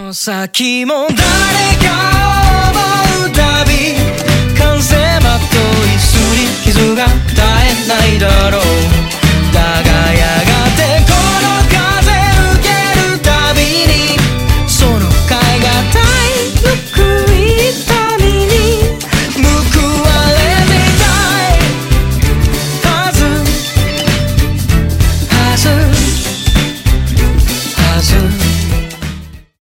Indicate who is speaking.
Speaker 1: の先も誰か思うたび完成まといすり傷が絶えないだろう